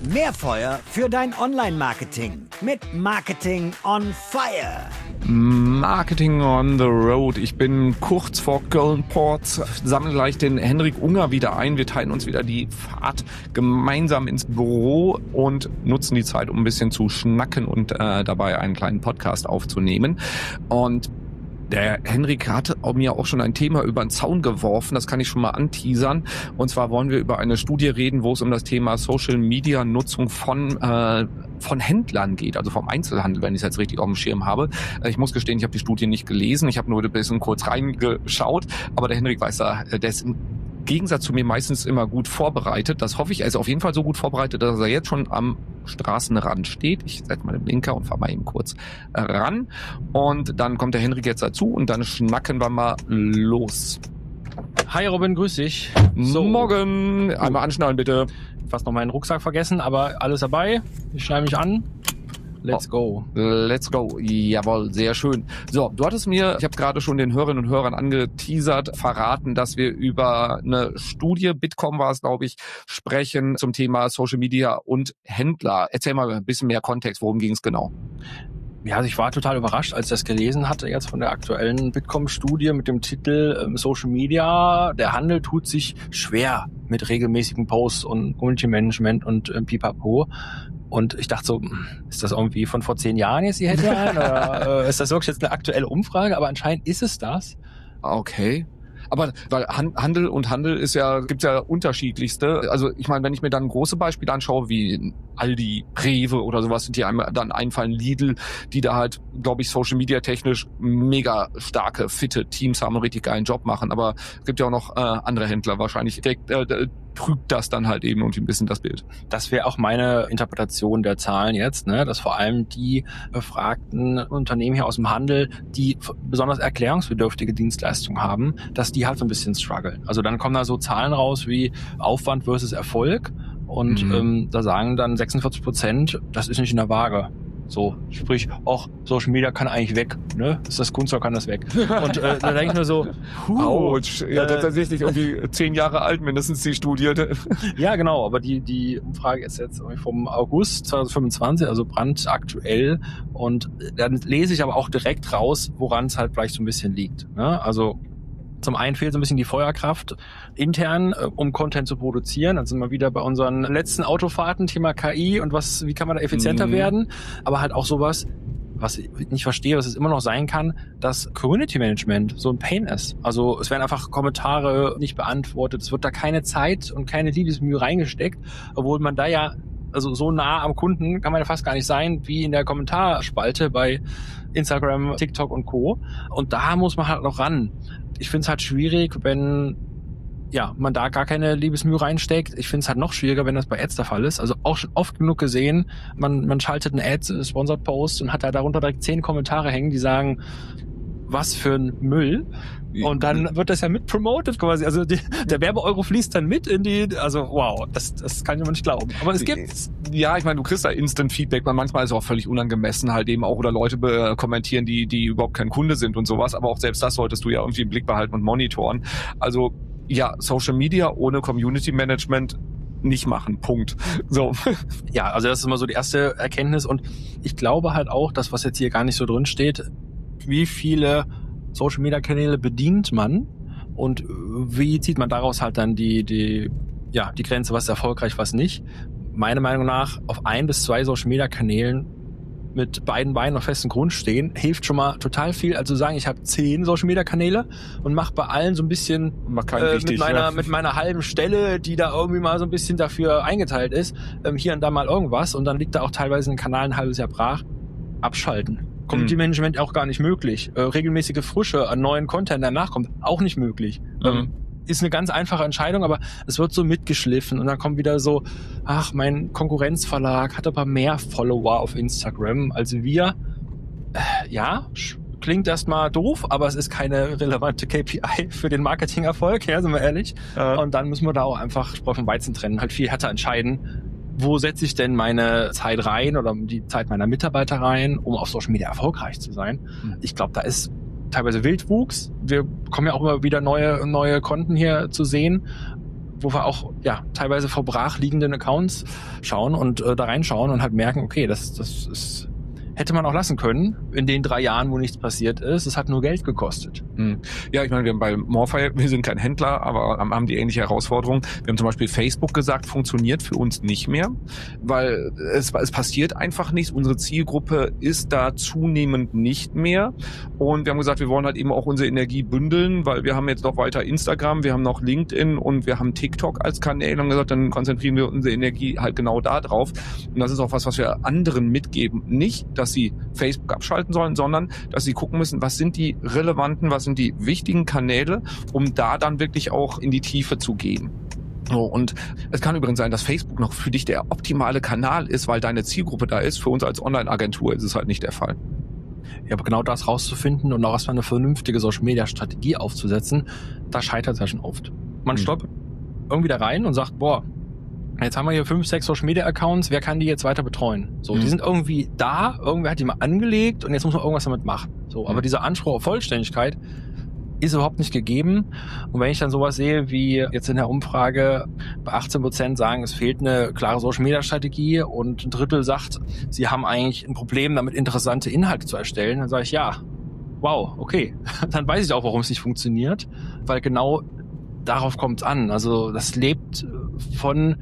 Mehr Feuer für dein Online-Marketing mit Marketing on Fire. Marketing on the road. Ich bin kurz vor Köln-Port, sammle gleich den Henrik Unger wieder ein. Wir teilen uns wieder die Fahrt gemeinsam ins Büro und nutzen die Zeit, um ein bisschen zu schnacken und dabei einen kleinen Podcast aufzunehmen. Und der Henrik hat mir auch schon ein Thema über den Zaun geworfen, das kann ich schon mal anteasern. Und zwar wollen wir über eine Studie reden, wo es um das Thema Social-Media-Nutzung von Händlern geht, also vom Einzelhandel, wenn ich es jetzt richtig auf dem Schirm habe. Ich muss gestehen, ich habe die Studie nicht gelesen, ich habe nur ein bisschen kurz reingeschaut, aber der Henrik weiß da, der ist im Gegensatz zu mir meistens immer gut vorbereitet. Das hoffe ich. Er ist auf jeden Fall so gut vorbereitet, dass er jetzt schon am Straßenrand steht. Ich setze mal den Blinker und fahre mal eben kurz ran. Und dann kommt der Henrik jetzt dazu und dann schnacken wir mal los. Hi Robin, grüß dich. So. Morgen. Einmal anschnallen bitte. Fast noch meinen Rucksack vergessen, aber alles dabei. Ich schneide mich an. Let's go. Let's go. Jawohl, sehr schön. So, du hattest mir, ich habe gerade schon den Hörerinnen und Hörern angeteasert, verraten, dass wir über eine Studie, Bitkom war es, glaube ich, sprechen zum Thema Social Media und Händler. Erzähl mal ein bisschen mehr Kontext, worum ging es genau? Ja, also ich war total überrascht, als ich das gelesen hatte, jetzt von der aktuellen Bitkom-Studie mit dem Titel Social Media, der Handel tut sich schwer mit regelmäßigen Posts und Community Management und Pipapo. Und ich dachte so, ist das irgendwie von vor 10 Jahren jetzt die Headline? Oder ist das wirklich jetzt eine aktuelle Umfrage? Aber anscheinend ist es das. Okay. Aber weil Handel ist ja, gibt's ja unterschiedlichste. Also ich meine, wenn ich mir dann große Beispiele anschaue, wie Aldi, Rewe oder sowas, die einem dann einfallen, Lidl, die da halt, glaube ich, Social Media technisch mega starke, fitte Teams haben, einen richtig geilen Job machen. Aber es gibt ja auch noch andere Händler wahrscheinlich. Trügt das dann halt eben irgendwie ein bisschen das Bild. Das wäre auch meine Interpretation der Zahlen jetzt, ne? Dass vor allem die befragten Unternehmen hier aus dem Handel, die besonders erklärungsbedürftige Dienstleistungen haben, dass die halt so ein bisschen strugglen. Also dann kommen da so Zahlen raus wie Aufwand versus Erfolg und da sagen dann 46%, das ist nicht in der Waage. So, sprich, Social Media kann eigentlich weg, ne? Ist das Kunstwerk, kann das weg. Und da denke ich nur so, Autsch, ja, tatsächlich irgendwie 10 Jahre alt mindestens die Studie. Ja, genau, aber die Umfrage ist jetzt vom August 2025, also brandaktuell. Und dann lese ich aber auch direkt raus, woran es halt vielleicht so ein bisschen liegt, ne? Also zum einen fehlt so ein bisschen die Feuerkraft intern, um Content zu produzieren. Dann sind wir wieder bei unseren letzten Autofahrten, Thema KI und wie kann man da effizienter werden. Aber halt auch sowas, was ich nicht verstehe, was es immer noch sein kann, dass Community Management so ein Pain ist. Also es werden einfach Kommentare nicht beantwortet, es wird da keine Zeit und keine Liebesmühe reingesteckt, obwohl man da ja, also so nah am Kunden kann man ja fast gar nicht sein, wie in der Kommentarspalte bei Instagram, TikTok und Co. Und da muss man halt noch ran. Ich finde es halt schwierig, wenn man da gar keine Liebesmühe reinsteckt. Ich finde es halt noch schwieriger, wenn das bei Ads der Fall ist. Also auch schon oft genug gesehen, man schaltet einen Ad, Sponsored Post und hat da darunter direkt 10 Kommentare hängen, die sagen, was für ein Müll. Und dann wird das ja mit promoted quasi. Also der Werbeeuro fließt dann mit in die, also wow, das kann ich mir nicht glauben. Aber es gibt's. Ja, ich meine, du kriegst da Instant Feedback, manchmal ist es auch völlig unangemessen halt eben auch, oder Leute kommentieren, die überhaupt kein Kunde sind und sowas. Aber auch selbst das solltest du ja irgendwie im Blick behalten und monitoren. Also ja, Social Media ohne Community Management nicht machen. Punkt. So. Ja, also das ist immer so die erste Erkenntnis. Und ich glaube halt auch, das, was jetzt hier gar nicht so drin steht, wie viele Social Media Kanäle bedient man und wie zieht man daraus halt dann die Grenze, was ist erfolgreich, was nicht. Meiner Meinung nach auf 1 bis 2 Social Media Kanälen mit beiden Beinen auf festem Grund stehen, hilft schon mal total viel. Also sagen, ich habe 10 Social Media Kanäle und mache bei allen so ein bisschen mit meiner halben Stelle, die da irgendwie mal so ein bisschen dafür eingeteilt ist, hier und da mal irgendwas und dann liegt da auch teilweise ein Kanal ein halbes Jahr brach. Abschalten. Community Management auch gar nicht möglich. Regelmäßige Frische an neuen Content, der nachkommt, auch nicht möglich. Ist eine ganz einfache Entscheidung, aber es wird so mitgeschliffen und dann kommt wieder so, ach, mein Konkurrenzverlag hat aber mehr Follower auf Instagram als wir. Ja, klingt erstmal doof, aber es ist keine relevante KPI für den Marketingerfolg, ja, sind wir ehrlich. Ja. Und dann müssen wir da auch einfach Spreu vom Weizen trennen, halt viel härter entscheiden, wo setze ich denn meine Zeit rein oder die Zeit meiner Mitarbeiter rein, um auf Social Media erfolgreich zu sein. Ich glaube, da ist teilweise Wildwuchs. Wir kommen ja auch immer wieder neue Konten hier zu sehen. wo wir auch teilweise vor brach liegenden Accounts schauen und da reinschauen und halt merken, okay, das ist hätte man auch lassen können in den 3 Jahren, wo nichts passiert ist. Es hat nur Geld gekostet. Ja, ich meine, wir haben bei Morfire, wir sind kein Händler, aber haben die ähnliche Herausforderung. Wir haben zum Beispiel Facebook gesagt, funktioniert für uns nicht mehr, weil es passiert einfach nichts. Unsere Zielgruppe ist da zunehmend nicht mehr. Und wir haben gesagt, wir wollen halt eben auch unsere Energie bündeln, weil wir haben jetzt noch weiter Instagram, wir haben noch LinkedIn und wir haben TikTok als Kanäle und gesagt, dann konzentrieren wir unsere Energie halt genau da drauf. Und das ist auch was wir anderen mitgeben. Nicht, dass sie Facebook abschalten sollen, sondern dass sie gucken müssen, was sind die relevanten, was sind die wichtigen Kanäle, um da dann wirklich auch in die Tiefe zu gehen. So, und es kann übrigens sein, dass Facebook noch für dich der optimale Kanal ist, weil deine Zielgruppe da ist. Für uns als Online-Agentur ist es halt nicht der Fall. Ja, aber genau das rauszufinden und auch erstmal eine vernünftige Social-Media-Strategie aufzusetzen, da scheitert es ja schon oft. Man stoppt irgendwie da rein und sagt, jetzt haben wir hier 5, 6 Social-Media-Accounts, wer kann die jetzt weiter betreuen? So, die sind irgendwie da, irgendwer hat die mal angelegt und jetzt muss man irgendwas damit machen. So, aber dieser Anspruch auf Vollständigkeit ist überhaupt nicht gegeben. Und wenn ich dann sowas sehe, wie jetzt in der Umfrage bei 18% sagen, es fehlt eine klare Social-Media-Strategie und ein Drittel sagt, sie haben eigentlich ein Problem damit, interessante Inhalte zu erstellen, dann sage ich, ja, wow, okay, dann weiß ich auch, warum es nicht funktioniert, weil genau darauf kommt es an. Also das lebt von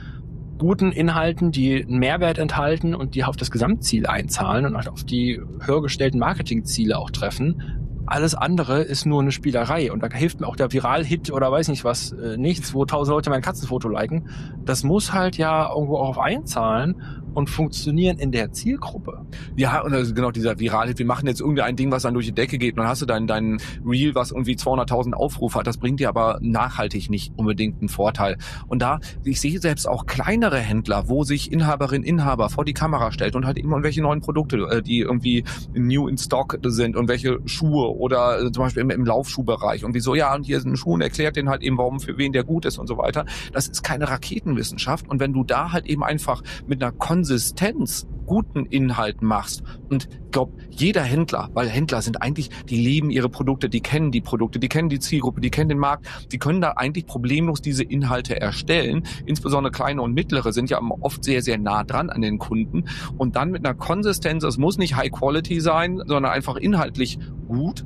guten Inhalten, die einen Mehrwert enthalten und die auf das Gesamtziel einzahlen und halt auf die höher gestellten Marketingziele auch treffen. Alles andere ist nur eine Spielerei und da hilft mir auch der Viral-Hit oder weiß nicht was, nichts, wo 1000 Leute mein Katzenfoto liken. Das muss halt ja irgendwo auch auf einzahlen und funktionieren in der Zielgruppe. Ja, und also genau dieser Viral-Hit. Wir machen jetzt irgendwie ein Ding, was dann durch die Decke geht und dann hast du dein Reel, was irgendwie 200.000 Aufrufe hat. Das bringt dir aber nachhaltig nicht unbedingt einen Vorteil. Und da, ich sehe selbst auch kleinere Händler, wo sich Inhaber vor die Kamera stellt und halt eben irgendwelche neuen Produkte, die irgendwie new in stock sind und welche Schuhe oder zum Beispiel im Laufschuhbereich und wieso, ja, und hier ist ein Schuh und erklärt den halt eben, warum für wen der gut ist und so weiter. Das ist keine Raketenwissenschaft und wenn du da halt eben einfach mit einer Konsistenz guten Inhalt machst und ich glaube, jeder Händler, weil Händler sind eigentlich, die leben ihre Produkte, die kennen die Produkte, die kennen die Zielgruppe, die kennen den Markt, die können da eigentlich problemlos diese Inhalte erstellen, insbesondere kleine und mittlere sind ja oft sehr, sehr nah dran an den Kunden und dann mit einer Konsistenz, es muss nicht High Quality sein, sondern einfach inhaltlich gut,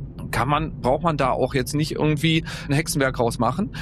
braucht man da auch jetzt nicht irgendwie ein Hexenwerk rausmachen.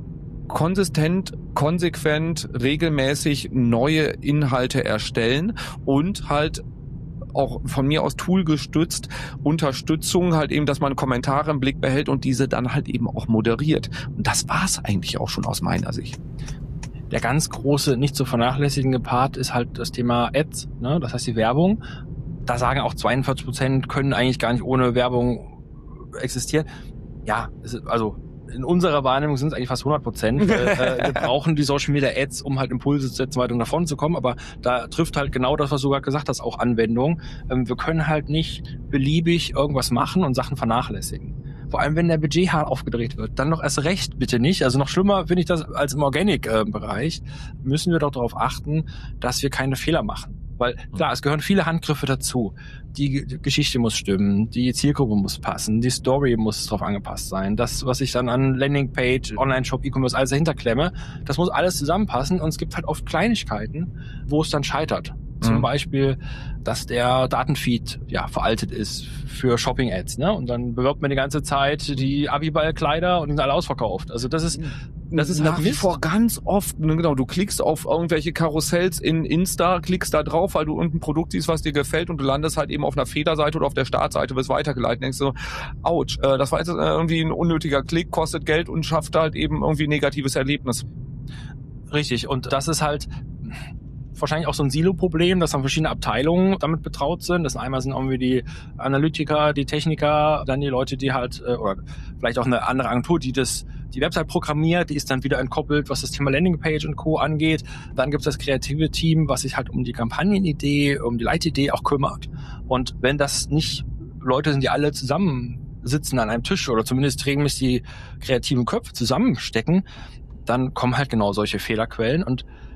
Konsistent, konsequent, regelmäßig neue Inhalte erstellen und halt auch von mir aus toolgestützt Unterstützung halt eben, dass man Kommentare im Blick behält und diese dann halt eben auch moderiert. Und das war's eigentlich auch schon aus meiner Sicht. Der ganz große, nicht zu vernachlässigende Part ist halt das Thema Ads, ne? Das heißt die Werbung. Da sagen auch 42% können eigentlich gar nicht ohne Werbung existieren. Ja, also in unserer Wahrnehmung sind es eigentlich fast 100%. Wir brauchen die Social Media Ads, um halt Impulse zu setzen, weiter nach vorne zu kommen. Aber da trifft halt genau das, was du gerade gesagt hast, auch Anwendung. Wir können halt nicht beliebig irgendwas machen und Sachen vernachlässigen. Vor allem, wenn der Budget hart aufgedreht wird. Dann noch erst recht bitte nicht. Also noch schlimmer finde ich das als im Organic-Bereich. Müssen wir doch darauf achten, dass wir keine Fehler machen. Weil klar, es gehören viele Handgriffe dazu. Die Geschichte muss stimmen, die Zielgruppe muss passen, die Story muss drauf angepasst sein. Das, was ich dann an Landingpage, Online-Shop, E-Commerce alles dahinter klemme, das muss alles zusammenpassen und es gibt halt oft Kleinigkeiten, wo es dann scheitert. Zum Beispiel, dass der Datenfeed veraltet ist für Shopping-Ads, ne? Und dann bewirbt man die ganze Zeit die Abiball-Kleider und die sind alle ausverkauft. Also das ist nach wie vor ganz oft, genau, du klickst auf irgendwelche Karussells in Insta, klickst da drauf, weil du irgendein Produkt siehst, was dir gefällt und du landest halt eben auf einer Federseite oder auf der Startseite, wirst weitergeleitet und denkst so, ouch, das war jetzt irgendwie ein unnötiger Klick, kostet Geld und schafft halt eben irgendwie ein negatives Erlebnis. Richtig, und das ist halt wahrscheinlich auch so ein Silo-Problem, dass dann verschiedene Abteilungen damit betraut sind. Das einmal sind irgendwie die Analytiker, die Techniker, dann die Leute, die halt, oder vielleicht auch eine andere Agentur, die die Website programmiert, die ist dann wieder entkoppelt, was das Thema Landingpage und Co. angeht. Dann gibt es das kreative Team, was sich halt um die Kampagnenidee, um die Leitidee auch kümmert. Und wenn das nicht Leute sind, die alle zusammen sitzen an einem Tisch oder zumindest regelmäßig die kreativen Köpfe zusammenstecken, dann kommen halt genau solche Fehlerquellen und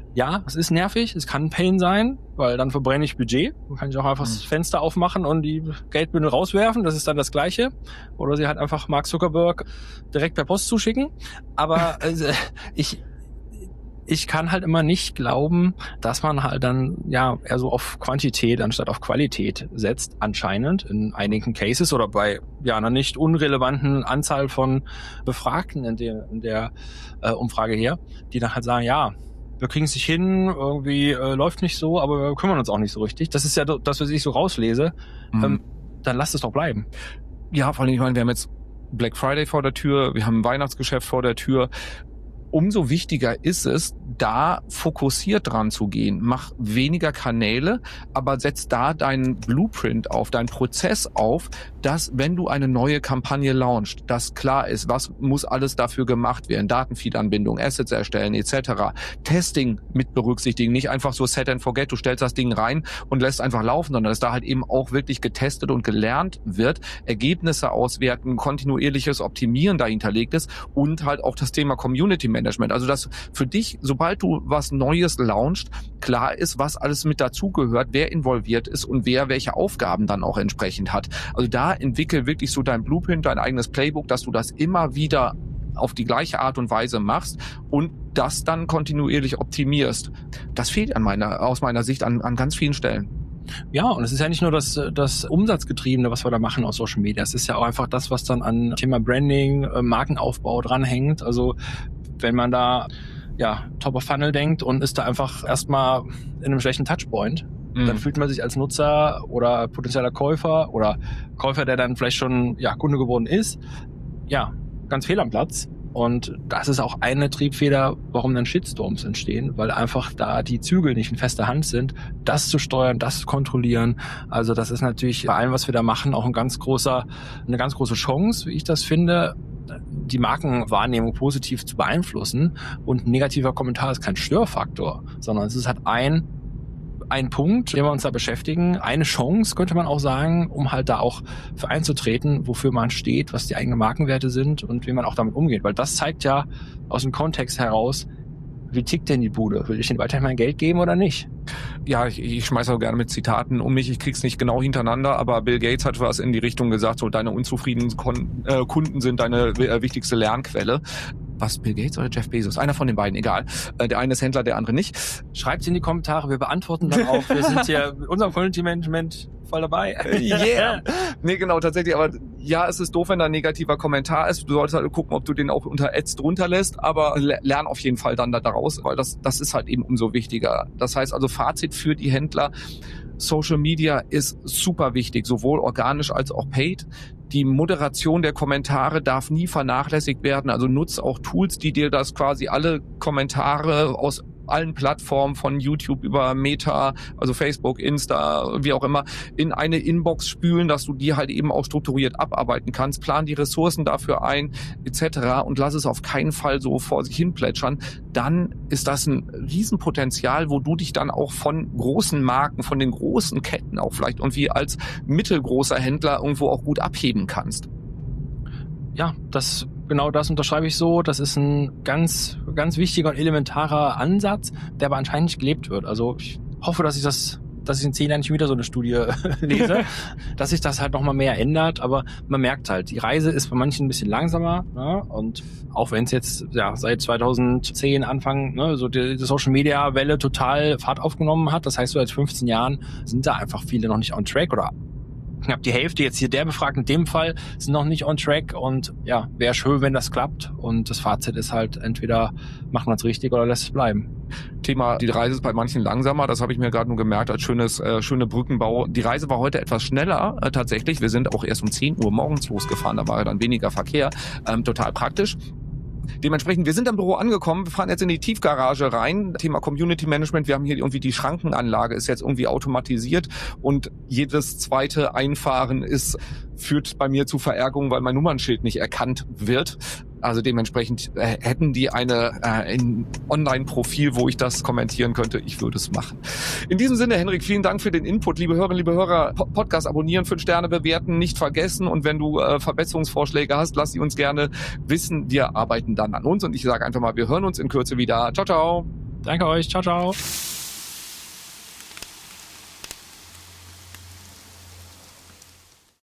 Ja, es ist nervig, es kann ein Pain sein, weil dann verbrenne ich Budget. Dann kann ich auch einfach das Fenster aufmachen und die Geldbündel rauswerfen, das ist dann das Gleiche. Oder sie halt einfach Mark Zuckerberg direkt per Post zuschicken. Aber ich kann halt immer nicht glauben, dass man halt dann eher so auf Quantität anstatt auf Qualität setzt, anscheinend in einigen Cases oder bei einer nicht unrelevanten Anzahl von Befragten in der Umfrage hier, die dann halt sagen, ja, wir kriegen es nicht hin, irgendwie läuft nicht so, aber wir kümmern uns auch nicht so richtig. Das ist ja das, was ich so rauslese. Dann lasst es doch bleiben. Ja, vor allem, ich meine, wir haben jetzt Black Friday vor der Tür, wir haben ein Weihnachtsgeschäft vor der Tür. Umso wichtiger ist es, da fokussiert dran zu gehen. Mach weniger Kanäle, aber setz da deinen Blueprint auf, deinen Prozess auf, dass, wenn du eine neue Kampagne launchst, dass klar ist, was muss alles dafür gemacht werden. Datenfeed-Anbindung, Assets erstellen etc. Testing mit berücksichtigen, nicht einfach so set and forget, du stellst das Ding rein und lässt einfach laufen, sondern dass da halt eben auch wirklich getestet und gelernt wird, Ergebnisse auswerten, kontinuierliches Optimieren dahinterlegt ist und halt auch das Thema Community Management. Also dass für dich, sobald du was Neues launchst, klar ist, was alles mit dazugehört, wer involviert ist und wer welche Aufgaben dann auch entsprechend hat. Also da entwickel wirklich so dein Blueprint, dein eigenes Playbook, dass du das immer wieder auf die gleiche Art und Weise machst und das dann kontinuierlich optimierst. Das fehlt aus meiner Sicht an ganz vielen Stellen. Ja, und es ist ja nicht nur das Umsatzgetriebene, was wir da machen aus Social Media. Es ist ja auch einfach das, was dann an Thema Branding, Markenaufbau dranhängt. Also wenn man da Top of Funnel denkt und ist da einfach erstmal in einem schlechten Touchpoint, dann fühlt man sich als Nutzer oder potenzieller Käufer oder Käufer, der dann vielleicht schon Kunde geworden ist, ganz fehl am Platz. Und das ist auch eine Triebfeder, warum dann Shitstorms entstehen, weil einfach da die Zügel nicht in fester Hand sind, das zu steuern, das zu kontrollieren. Also das ist natürlich bei allem, was wir da machen, auch eine ganz große Chance, wie ich das finde, die Markenwahrnehmung positiv zu beeinflussen. Und ein negativer Kommentar ist kein Störfaktor, sondern es ist halt ein Punkt, den wir uns da beschäftigen, eine Chance, könnte man auch sagen, um halt da auch für einzutreten, wofür man steht, was die eigenen Markenwerte sind und wie man auch damit umgeht. Weil das zeigt ja aus dem Kontext heraus, wie tickt denn die Bude? Will ich denen weiterhin mein Geld geben oder nicht? Ja, ich schmeiße auch gerne mit Zitaten um mich. Ich krieg's nicht genau hintereinander, aber Bill Gates hat was in die Richtung gesagt, so deine unzufriedenen Kunden sind deine wichtigste Lernquelle. Was, Bill Gates oder Jeff Bezos? Einer von den beiden, egal. Der eine ist Händler, der andere nicht. Schreibt's in die Kommentare, wir beantworten dann auch. Wir sind hier mit unserem Community Management voll dabei. Yeah! Nee, genau, tatsächlich. Aber ja, es ist doof, wenn da ein negativer Kommentar ist. Du solltest halt gucken, ob du den auch unter Ads drunter lässt, aber lern auf jeden Fall dann daraus, weil das ist halt eben umso wichtiger. Das heißt also, Fazit für die Händler: Social Media ist super wichtig, sowohl organisch als auch paid. Die Moderation der Kommentare darf nie vernachlässigt werden. Also nutz auch Tools, die dir das quasi alle Kommentare aus allen Plattformen von YouTube über Meta, also Facebook, Insta, wie auch immer, in eine Inbox spülen, dass du die halt eben auch strukturiert abarbeiten kannst. Plan die Ressourcen dafür ein, etc. und lass es auf keinen Fall so vor sich hin plätschern. Dann ist das ein Riesenpotenzial, wo du dich dann auch von großen Marken, von den großen Ketten auch vielleicht irgendwie als mittelgroßer Händler irgendwo auch gut abheben kannst. Ja, genau das unterschreibe ich so. Das ist ein ganz, ganz wichtiger und elementarer Ansatz, der aber anscheinend nicht gelebt wird. Also ich hoffe, dass ich in 10 Jahren nicht wieder so eine Studie lese, dass sich das halt nochmal mehr ändert. Aber man merkt halt, die Reise ist bei manchen ein bisschen langsamer. Ne? Und auch wenn es jetzt seit 2010 Anfang so die Social-Media-Welle total Fahrt aufgenommen hat, das heißt, so seit 15 Jahren sind da einfach viele noch nicht on track oder knapp die Hälfte jetzt hier der Befragten in dem Fall sind noch nicht on track und wäre schön, wenn das klappt und das Fazit ist halt entweder macht man es richtig oder lässt es bleiben. Thema, die Reise ist bei manchen langsamer, das habe ich mir gerade nur gemerkt als schöne Brückenbau. Die Reise war heute etwas schneller tatsächlich, wir sind auch erst um 10 Uhr morgens losgefahren, da war ja dann weniger Verkehr, total praktisch. Dementsprechend, wir sind am Büro angekommen, wir fahren jetzt in die Tiefgarage rein. Thema Community Management, wir haben hier irgendwie die Schrankenanlage, ist jetzt irgendwie automatisiert und jedes zweite Einfahren führt bei mir zu Verärgerung, weil mein Nummernschild nicht erkannt wird. Also dementsprechend hätten die ein Online-Profil, wo ich das kommentieren könnte. Ich würde es machen. In diesem Sinne, Henrik, vielen Dank für den Input. Liebe Hörerinnen, liebe Hörer, Podcast abonnieren, 5 Sterne bewerten, nicht vergessen. Und wenn du Verbesserungsvorschläge hast, lass sie uns gerne wissen. Wir arbeiten dann an uns. Und ich sage einfach mal, wir hören uns in Kürze wieder. Ciao, ciao. Danke euch. Ciao, ciao.